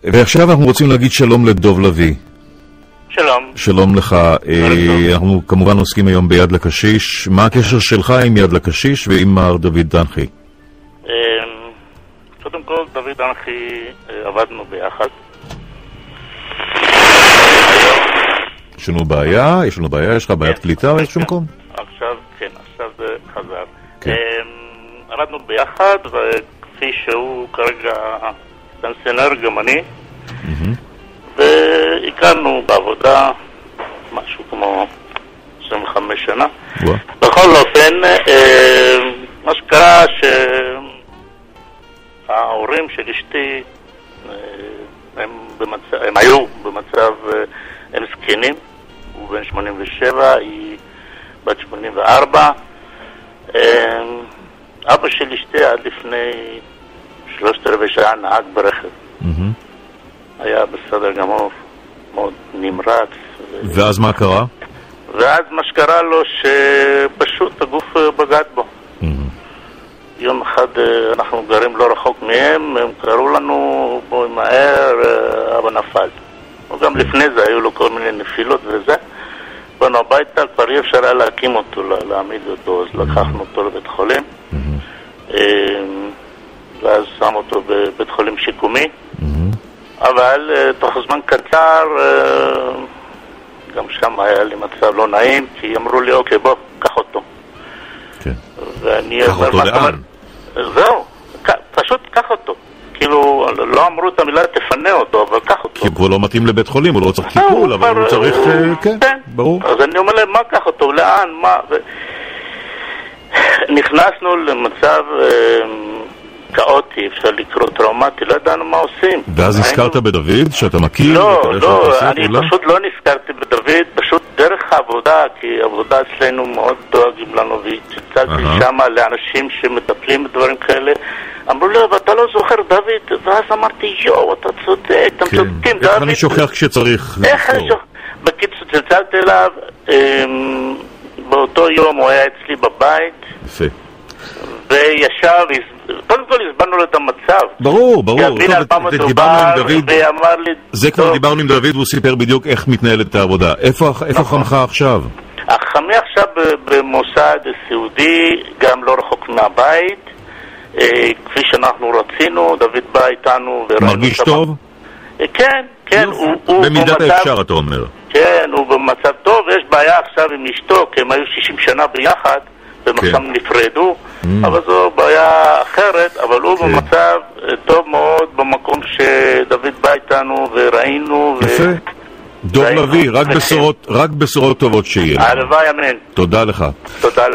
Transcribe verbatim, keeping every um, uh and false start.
ועכשיו אנחנו רוצים להגיד שלום לדוב לוי. שלום. שלום לך. אנחנו כמובן עוסקים היום ביד לקשיש. מה הקשר שלך עם יד לקשיש ועם מר דוד דנחי? קודם כל, דוד דנחי עבדנו ביחד. יש לנו בעיה? יש לנו בעיה? יש לך בעיית קליטה באיזשהו מקום? עכשיו, כן, עכשיו זה חזר. עבדנו ביחד, וכפי שהוא כרגע פנסיונר גרמני, והכרנו בעבודה משהו כמו עשרים וחמש שנה. בכל אופן, מה שקרה שההורים של אשתי הם, במצב, הם היו במצב, הם זקנים, הוא בן שמונים ושבע, היא בת שמונים וארבע. אבא של אשתי עד לפני שלושת רבעי שעה נהג ברכב. היה בסדר גמור, מאוד נמרץ. ואז מה קרה? ואז מה שקרה לו שפשוט הגוף בגד בו. יום אחד אנחנו גרים לא רחוק מהם, הם קראו לנו בואי מהר, אבא נפל. וגם לפני זה היו לו כל מיני נפילות וזה. באנו הביתה, כבר אי אפשר היה להקים אותו, להעמיד אותו, אז לקחנו אותו לבית חולים. ואז שם אותו בבית חולים שיקומי. אבל תוך זמן קצר גם שם היה לי מצב לא נעים, כי אמרו לי אוקיי בוא, קח אותו. קח אותו לאן? זהו, פשוט קח אותו. כאילו לא אמרו את המילה תפנה אותו, אבל קח אותו. כי הוא לא מתאים לבית חולים, הוא לא צריך טיפול, אבל הוא צריך, כן, ברור. אז אני אומר להם מה קח אותו, לאן, מה. נכנסנו למצב כאוטי, אפשר לקרוא טראומטי, לא ידענו מה עושים. ואז נזכרת בדוד, שאתה מכיר? לא, לא, אני פשוט לא נזכרתי בדוד, פשוט דרך העבודה, כי העבודה אצלנו מאוד דואגים לנו, והצגתי שם לאנשים שמטפלים בדברים כאלה, אמרו לי, אבל אתה לא זוכר דוד, ואז אמרתי, יואו, אתה צודק, אתם צודקים, דוד. איך אני שוכח כשצריך? איך אני שוכח? בקיצור, צלצלתי אליו, באותו יום הוא היה אצלי בבית, יפה. וישב, קודם כל הסברנו לו את המצב. ברור, ברור. זה כבר טוב. דיברנו עם דוד, והוא סיפר בדיוק איך מתנהלת העבודה. איפה, איפה נכון. חמך עכשיו? החמי עכשיו במוסד סיעודי, גם לא רחוק מהבית, אה, כפי שאנחנו רצינו, דוד בא איתנו. מרגיש טוב? אה, כן, כן. הוא, הוא במידת במצב, האפשר, אתה אומר. כן, הוא במצב טוב, יש בעיה עכשיו עם אשתו, כי הם היו שישים שנה ביחד, ומשם נפרדו, אבל זו בעיה אחרת, אבל הוא במצב טוב מאוד במקום שדוד בא איתנו וראינו. יפה. דוב לוי, רק בשורות טובות שיהיה. הלוואי, אמן. תודה לך. תודה.